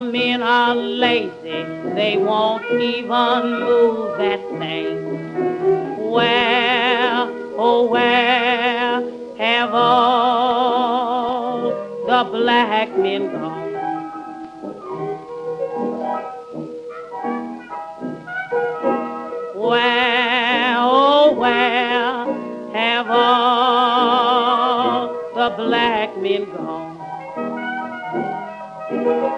Men are lazy, they won't even move that thing. Where, oh where have all the black men gone? Where, oh where have all the black men gone?